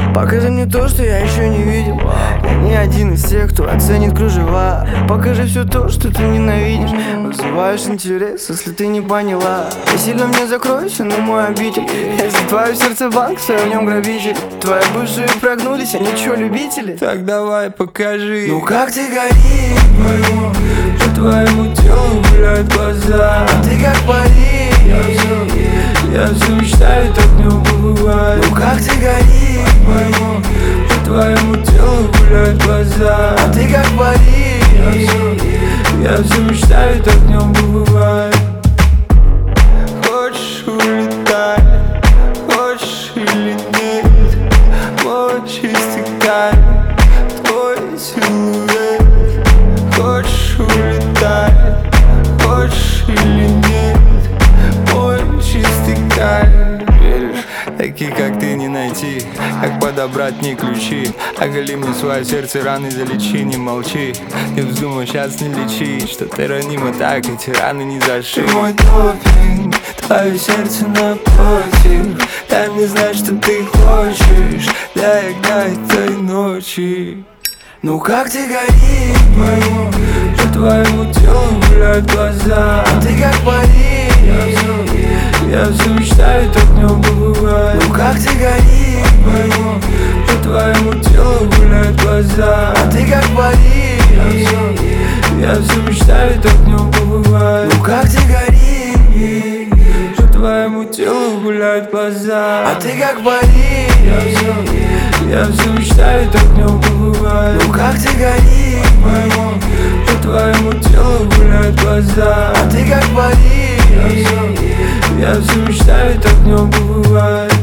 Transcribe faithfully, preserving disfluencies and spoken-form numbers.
Покажи мне то, что я еще не видел. Я не один из тех, кто оценит кружева. Покажи все то, что ты ненавидишь. Вызываешь интерес, если ты не поняла. И сильно мне закройся, но мой обитель. Если твое сердце банк, все в нем грабитель. Твои бывшие прогнулись, они чё, любители? Так давай покажи. Ну как ты горишь, моему, по твоему телу гуляют глаза. ты как пари. Я все мечтаю, так днем побывать. Ну как ты горишь, моему, по твоему телу гуляют глаза. ты как пари. Я все мечтаю, так днем побывать. Хочешь улетать, хочешь или нет, мой чистый кайф, твой силуэт. Хочешь улетать, хочешь или нет, мой чистый кайф. Веришь, таких как ты не найти, как подобрать мне ключи. Оголи мне свое сердце, раны залечи, не молчи. Не вздумай сейчас не лечить, что ты ранима так, эти раны не заши. Ты мой допинг, твое сердце напротив. Дай мне знать, что ты хочешь для этой ночи. Ну как ты горишь, Моему, по твоему телу гуляют глаза. ты как пари. Я все мечтаю, так днем побывать. Ну как ты горишь, Моему, по твоему телу гуляют глаза. ты как пари. Я все мечтаю, так днем побывать. Ну как ты горишь, По твоему телу гуляют глаза. ты как пари. Я все мечтаю, так днем побывать. Ну как ты горишь, Моему, по твоему телу гуляют глаза. ты как пари. Я все мечтаю, так днем побывать.